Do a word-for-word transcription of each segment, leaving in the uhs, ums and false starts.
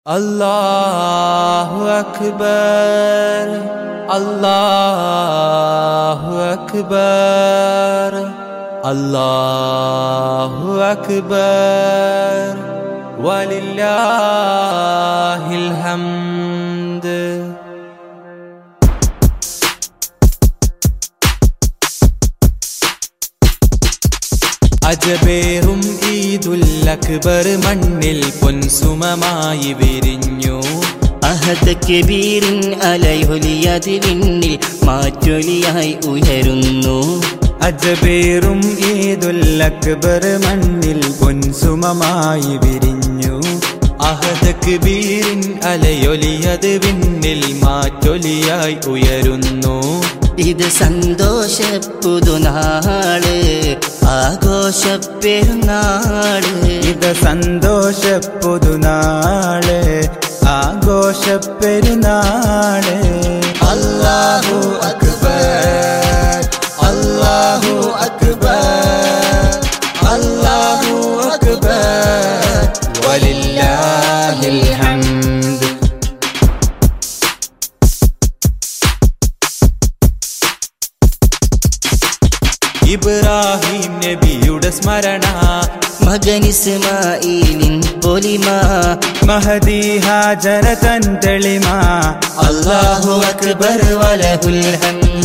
Allahu Akbar, Allahu Akbar, Allahu Akbar, walillahil hamd. അജബേറും Eid ul Akbar മണ്ണിൽ പൊൻസുമമായി വിരിഞ്ഞു. അഹദ് കബീറിൻ അലയൊലിയത് വിണ്ണിൽ മാറ്റൊലിയായി ഉയരുന്നു. അജബേറും ഈദുൽ അക്ബർ മണ്ണിൽ പൊൻസുമമായി വിരിഞ്ഞു. അഹദ് കബീറിൻ അലയൊലിയത് വിണ്ണിൽ മാറ്റൊലിയായി ഉയരുന്നു. ഇത് സന്തോഷ പുതുനാള്, ആഘോഷ പെരുന്നാള്. ഇത് സന്തോഷ പുതുനാള്, ആഘോഷ പെരുന്നാള്. അല്ലാഹു അക്ബർ, അല്ലാഹു അക്ബർ, അല്ലാഹു അക്ബർ, വലില്ലാഹിൽ ഹംദ്. ഇബ്രാഹിം നബിയുടെ സ്മരണ, മകൻ ഇസ്മാഈലിൻ പൊലിമ, മഹദി ഹാജറ തൻ തെളിമ. അല്ലാഹു അക്ബർ വലഹുൽ ഹംദ്.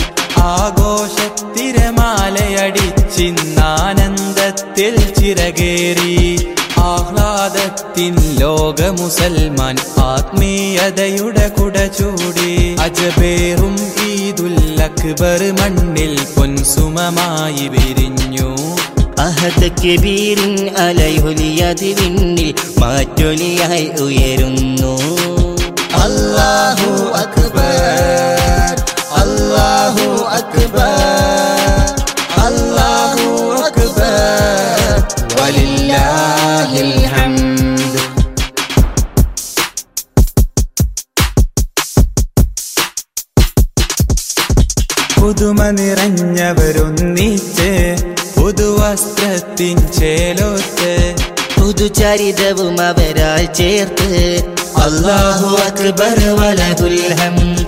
ആഘോഷത്തിരമാലയടിച്ചിന്നാനന്ദത്തിൽ ചിറകേറി. ആഹ്ലാദത്തിൻ ലോക മുസൽമാൻ ആത്മീയതയുടെ കുട ചൂടി. അജബേറും ഈദുൽ അക്ബർ മണ്ണിൽ പൊൻസുമമായി വിരിഞ്ഞു. അഹദ് കബീറിൻ അലയൊലിയത് വിണ്ണിൽ മാറ്റൊലിയായി ഉയരുന്നു. അല്ലാഹു അക്ബർ, അല്ലാഹു അക്ബർ, അല്ലാഹു അക്ബർ, വലില്ലാഹിൽ ഹംദ്. പുതുമ നിറഞ്ഞവരൊന്നിച്ച്, പുതുവസ്ത്രത്തിൻ ചേലോത്ത്, പുതുചരിതവും അവരാൽ ചേർത്ത്. അല്ലാഹു അക്ബർ വലഹുൽ ഹംദ്.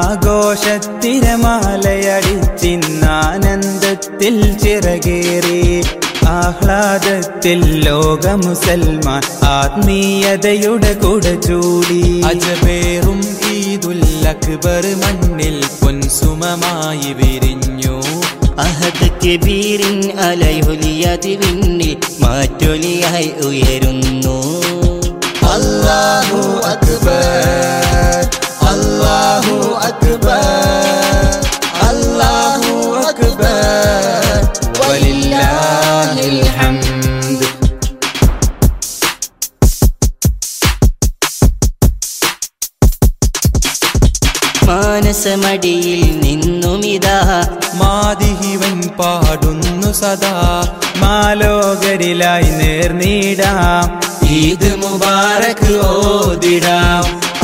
ആഘോഷത്തിരമാലയടിച്ചിന്നാനന്ദത്തിൽ ചിറകേറി. ആഹ്ലാദത്തിൽ ലോക മുസൽമാൻ ആത്മീയതയുടെ കുട ചൂടി. അജബേറും ഈദുൽ അക്ബർ മണ്ണിൽ പൊൻസുമമായി വിരിഞ്ഞു. അഹദ് കബീറിൻ അലയൊലിയത് വിണ്ണിൽ മാറ്റൊലിയായി ഉയരുന്നു. അല്ലാഹു അക്ബർ, അല്ലാഹു അക്ബർ, അല്ലാഹു അക്ബർ, വലില്ലാഹിൽ ഹംദ്. മാനസമടിയിൽ നിന്നുമിതാ മാദിഹിവൻ പാടുന്നു സദാ. മാലോകരിലായി നേർനീടാം, ഈദ് മുബാറക് ഓതിടാം.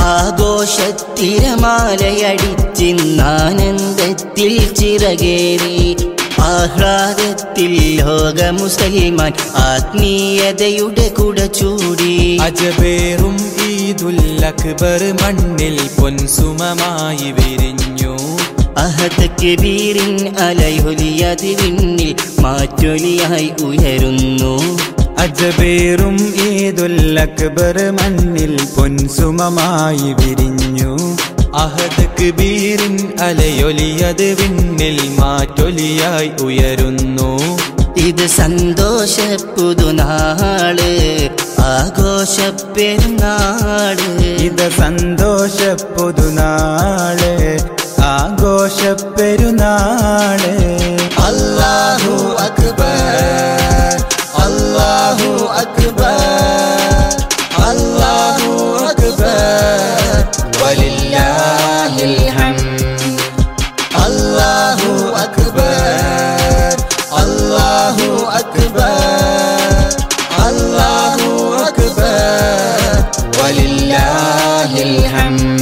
ആഘോഷത്തിരമാലയടിച്ചിന്നാനന്ദത്തിൽ ചിറകേറി. ആഹ്ലാദത്തിൽ ലോക മുസൽമാൻ ആത്മീയതയുടെ കുട ചൂടി. അജബേറും ഈദുൽ അക്ബർ മണ്ണിൽ പൊൻസുമമായി വിരിഞ്ഞു. അഹദ് കബീറിൻ അലയൊലിയത് വിണ്ണിൽ മാറ്റൊലിയായി ഉയരുന്നു. അജബേറും ഈദുൽ അക്ബർ മണ്ണിൽ പൊൻസുമമായി വിരിഞ്ഞു. അഹദ് കബീറിൻ അലയൊലിയത് വിണ്ണിൽ മാറ്റൊലിയായി ഉയരുന്നു. ഇത് സന്തോഷ പുതുനാള്, ആഘോഷ പെരുന്നാള്. ഇത് സന്തോഷ പുതുനാള്, ആഘോഷ പെരുന്നാള്. അല്ലാഹു അക്ബർ, അല്ലാഹു അക്ബർ, അല്ലാഹു അക്ബർ, വലില്ലാഹിൽ ഹംദ്. അല്ലാഹു അക്ബർ, അല്ലാഹു അക്ബർ, അല്ലാഹു അക്ബർ, വലില്ലാഹിൽ ഹംദ്.